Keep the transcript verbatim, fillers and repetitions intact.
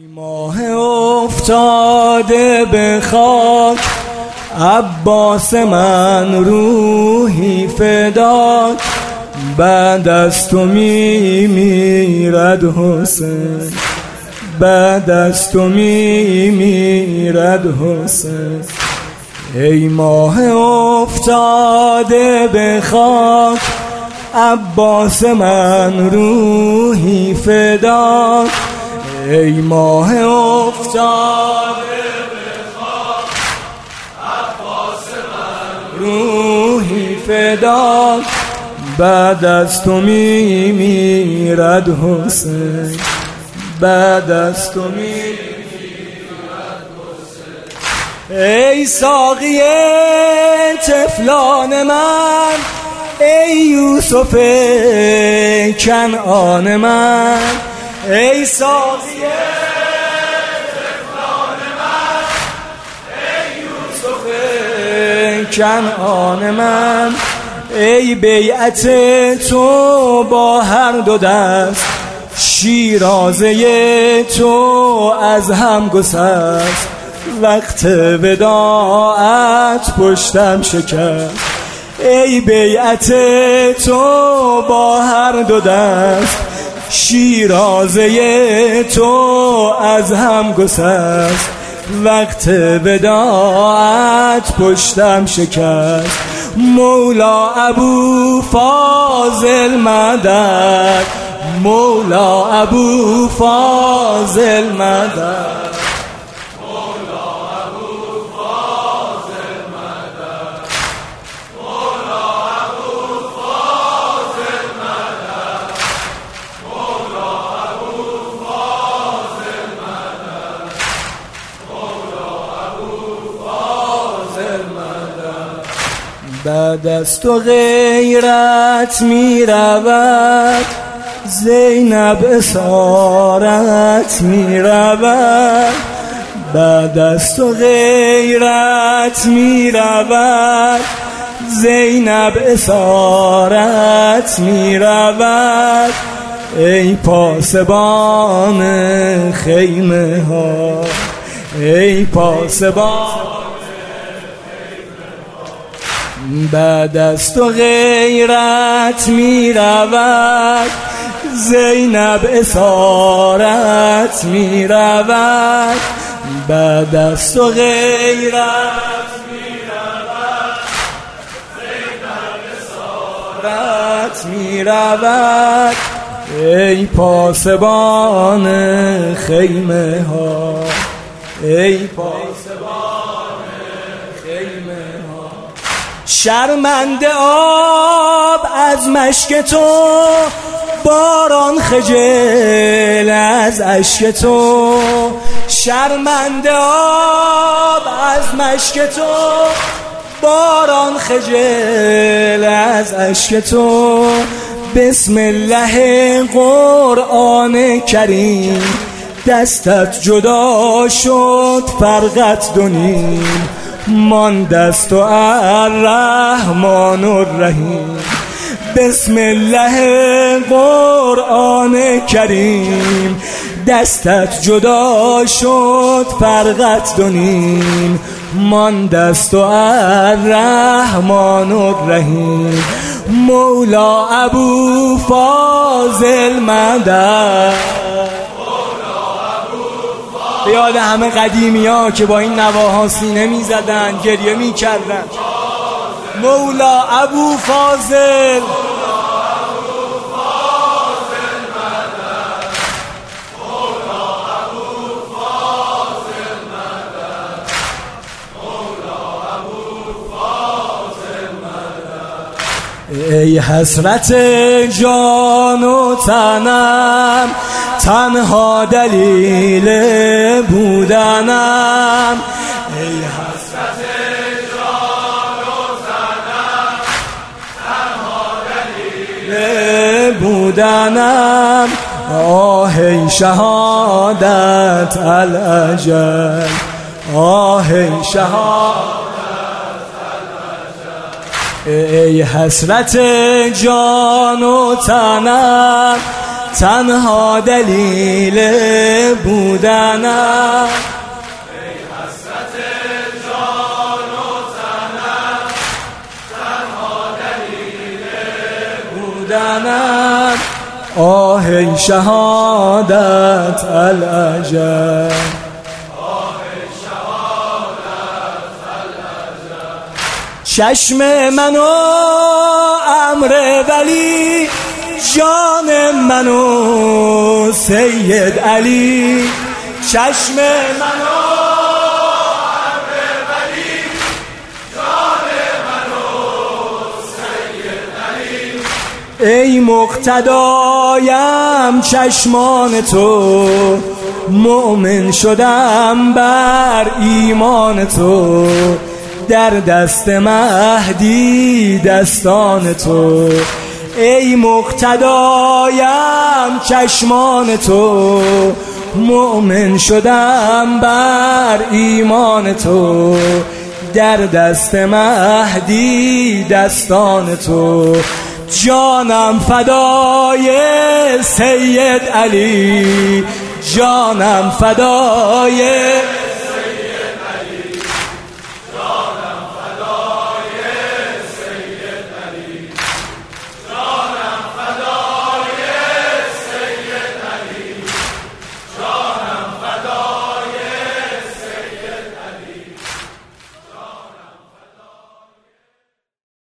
ماه افتاده به خاک، عباس من روحی فداک. بعد از تو می میرد حسین، بعد از تو می میرد حسین. ای ماه افتاده به خاک، عباس من روحی فداک. ای ماه افتاده به خاک، عباس من روحی فداک. بعد از تو می میرد حسین، بعد از تو می میرد حسین. ای ساقی طفلان من، ای یوسف کنعان من. ای ساقی طفلان من، ای یوسف کنعان من. ای بیعت تو با هر دو دست، شیرازه تو از هم گسست. وقت وداعت پشتم شکست. ای بیعت تو با هر دو دست، شیرازه تو از هم گسست. وقت وداعت پشتم شکست. مولا ابو فاضل مدد، مولا ابو فاضل مدد، مولا ابو فاضل مدد، مولا ابو فاضل مدد، مولا ابو فاضل مدد، مولا ابو فاضل مدد. بعد از تو غیرت می رود، زینب اسارت می رود. بعد از تو غیرت می رود، زینب اسارت می رود. ای پاسبان خیمه ها، ای پاسبان. بعد از تو غیرت می رود، زینب اسارت می رود. بعد از تو غیرت می رود، زینب اسارت می رود. ای پاسبان خیمه ها، ای پاسبان خیمه ها. شرمنده آب از مشک تو، باران خجل از اشک تو. شرمنده آب از مشک تو، باران خجل از اشک تو. بسم الله قرآن کریم، دستت جدا شد فرقت دو نیم. ماند از تو الرحمن الرحیم. بسم الله قرآن کریم، دستت جدا شد فرقت دو نیم. ماند از تو الرحمن الرحیم. مولا ابو فاضل مدد، به یاد همه قدیمی ها که با این نواها سینه می زدن، گریه می کردن. مولا ابو فاضل، ای حسرت جان و تنم، تنها دلیل بودنم. ای حسرت جان و تنم، تنها دلیل بودنم. آه ای شهادت الاجل، آه ای شهادت. ای حسرت جان و تنم، تنها دلیل بودنم، ای حسرت جان و تنم، تنها دلیل بودنم. آه ای شهادت العجب، چشم منو امر ولی، جان منو سید علی. چشم منو امر ولی، جان منو سید علی. ای مقتدایم چشمان تو، مؤمن شدم بر ایمان تو. در دست مهدی دستان تو، ای مقتدایم چشمان تو. مؤمن شدم بر ایمان تو. در دست مهدی دستان تو. جانم فدای سید علی، جانم فدای